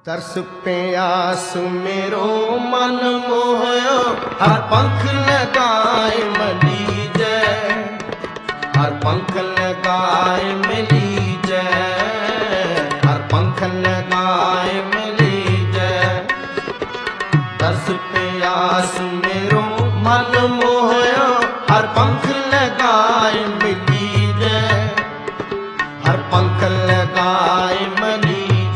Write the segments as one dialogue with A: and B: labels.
A: तरस प्यास मेरो मन मोहयो, हर पंख लगाए मली जय, हर पंख लगाए मिली जय, हर पंख लगाए मिली जय। तरस प्यास मेरो मन मोहयो, हर पंख लगाए मिली जय, हर पंख लगाए मिली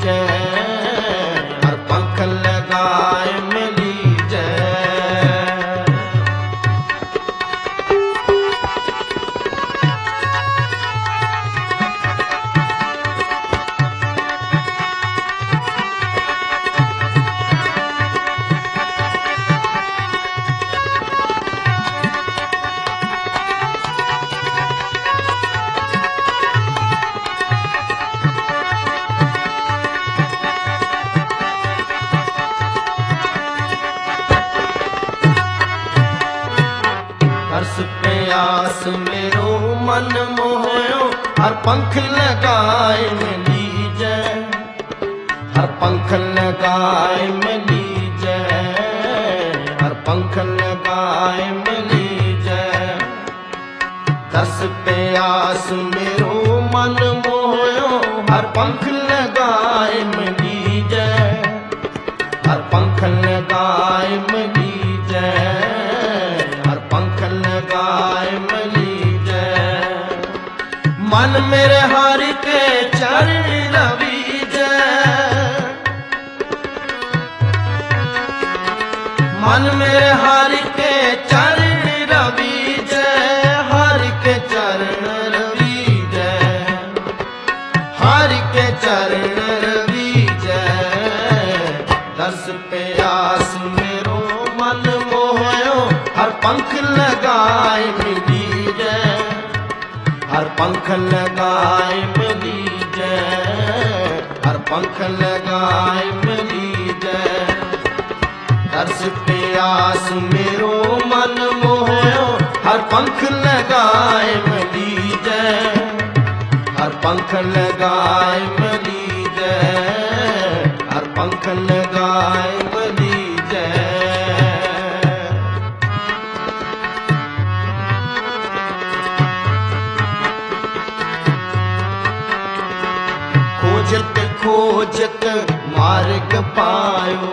A: तरस प्यास मेरो मन मोहयो, हर पंख लगाए मिली जय, हर पंख लगाए मिली जय, हर पंख लगाए मिली जय। तरस प्यास मेरो मन मोहयो, हर पंख लगाए मिली जय, हर पंख लगाए मिली जय, पंख लगाए मिली जय। मन मेरे हरि के चरण रवि जय, मन मेरे हरि के चरण रवि जय, हरि के चरण रवि जय, हरि के चरण रवि जय। तरस प्यास मेरो मन मोहयो, हर पंख लगाए मिली जय, हर पंख लगाए मिली जय, हर पंख लगाए मिली जय। तरस प्यास मेरो मन मोहयो, हर पंख लगाए मिली जय, हर पंख लगाए मिली जय, हर पंख लगाए मिली जय। खोजत खोजत मार्ग पायो,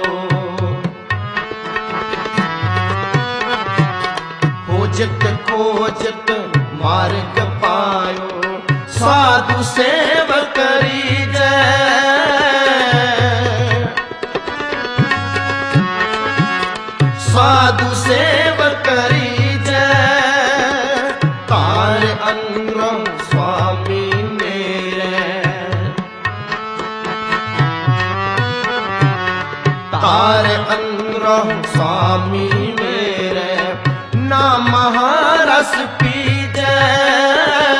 A: खोजत खोजत मार्ग पायो, साधु सेव करी जय, साधु सेव करी जय। तार अनुरंग स्वामी मेरे, तार अनुरंग स्वामी मेरे, ना महारस पी जय,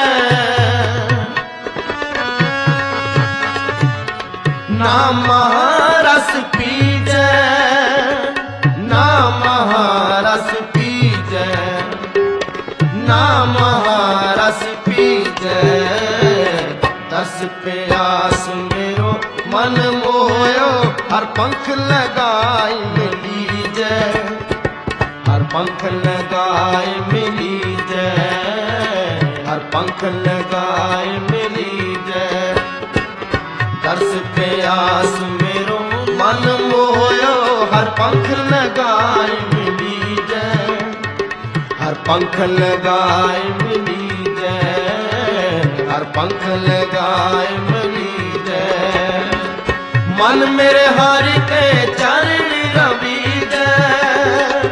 A: ना महारस पी जय, ना महारस पी जय, ना महारस पी जय। तरस प्यास मेरो मन मोहयो, हर पंख लगाए मिली जय, हर पंख लगाए मिली जय, हर पंख लगाए मिली जय। तरस प्यास मेरो मन मोहयो, हर पंख लगाए मिली जय, हर पंख लगाए मिली जय, हर पंख लगाए मिली जय। मन मेरे हरि के चरण रवि जय,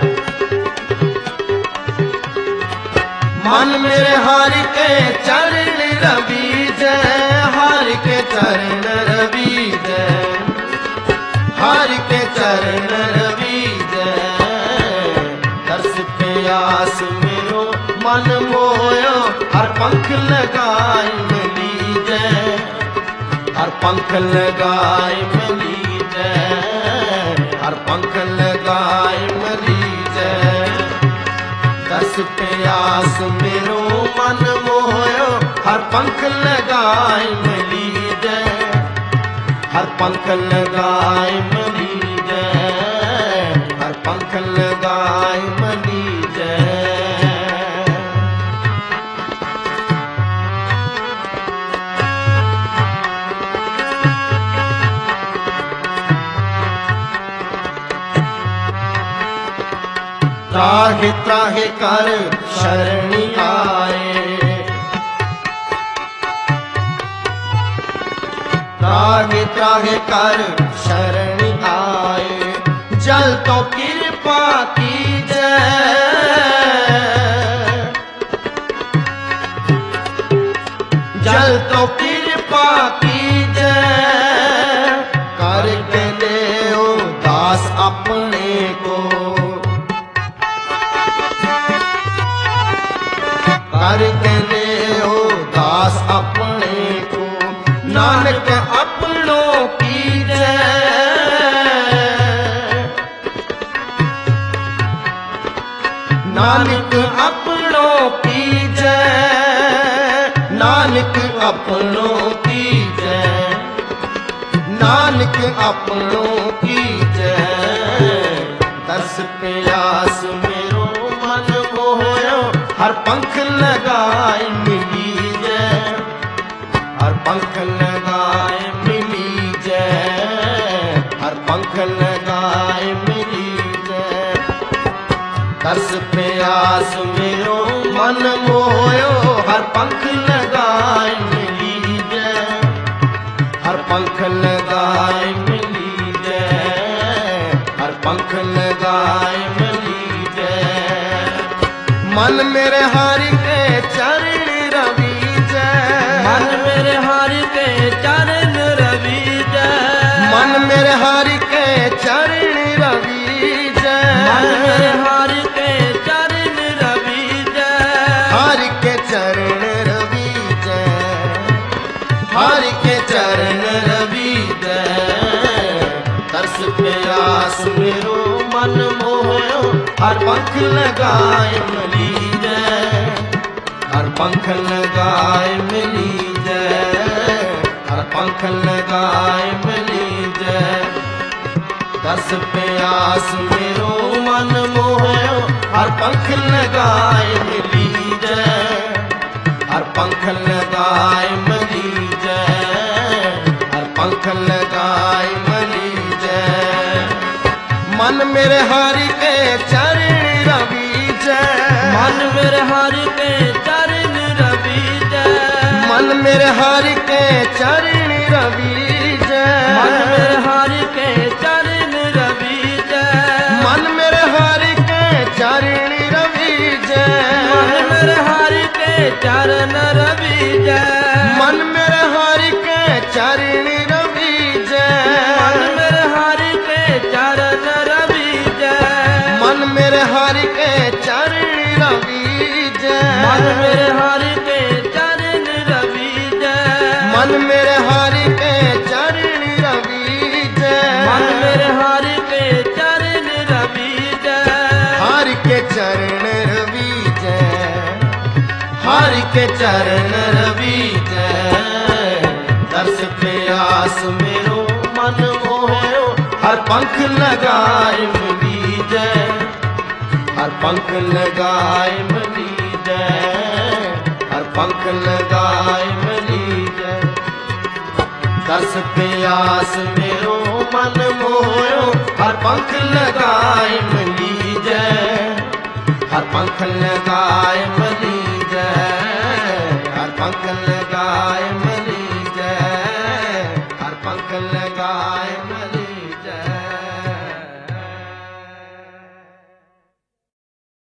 A: मन मेरे हरि के चरण रवि जय, हरि के चरण रवि जय, हरि के चरण रवि जय। तरस प्यास मेरो मन मोहयो, हर पंख लगाए मिली जय, हर पंख लगाए मिली जय, हर पंख लगाए मिली जय। तरस प्यास मेरो मन मोहयो, हर पंख लगाए मिली जय, हर पंख लगाए मली जय, हर पंख लगाए मली जय। त्राहे त्राहे कर शरणी आए, त्राहे त्राहे कर शरणी आए। जल तो कृपा की जय, जल तो कृपा की जय। करके ले ओ दास अपने को, करके ले ओ दास अपने को। नानक अपनों की जय, नानक अपनों की जय, नानक अपनों की जय, नानक अपनों की जय। दस प्यास मेरो मन मोयो, हर पंख लगाए मिली जय, हर पंख लगाए मिली जय, हर पंख लगाए मिली जय। दस प्यास मेरो मन मोयो, हर पंख लगाए मिली जय, हर पंख लगाए मिली जय, हर पंख लगाए मिली जय। मन मेरे हरि के चरण रवि जय,
B: मन मेरे हरि के चरण रवि जय,
A: मन मेरे हरि के चरण रवि जय,
B: मन मेरे हरि के चरण रवि जय,
A: हरि के चरण रवि जय, हरि के चरण रवि जय। तरस प्यास मेरो मन मोयो, हर पंख लगाए मिली जय, हर पंख लगाए मिली जय, हर पंख लगाए मिली जय। दस प्यास मेरो मन मोयो, हर पंख लगाए मिली जय, हर पंख लगाए मिली जय, हर पंख लगाए मिली जय। मन मेरे हरि के चरण रवि जय,
B: मन मेरे हरि के चरण रवि जय,
A: मन मेरे हरि के चरण रवि जय,
B: मन मेरे हरि के चरण रवि जय,
A: मन मेरे हरि के चरण रवि जय,
B: मन मेरे हरि के चरण रवि जय,
A: मन मेरे हरि के चरण रवि जय,
B: मन मेरे हरि के चरण रवि जय,
A: मन मेरे हरि के चरण रवि जय,
B: मन मेरे हरि के चरण रवि जय,
A: मन मेरे हरि के चरण रवि जय,
B: मन मेरे हरि के चरण रवि जय,
A: हरि के चरण रवि जय, हरि के चरण रवि जय। दर्श प्यास मेरो मन मोयो, हर पंख लगाए मिली जय, हर पंख लगाए मिली जय, हर पंख लगाए मिली जय। दस प्यास मेरो मन मोयो, हर पंख लगाए मिली जय, हर पंख लगाए मिली जय, हर पंख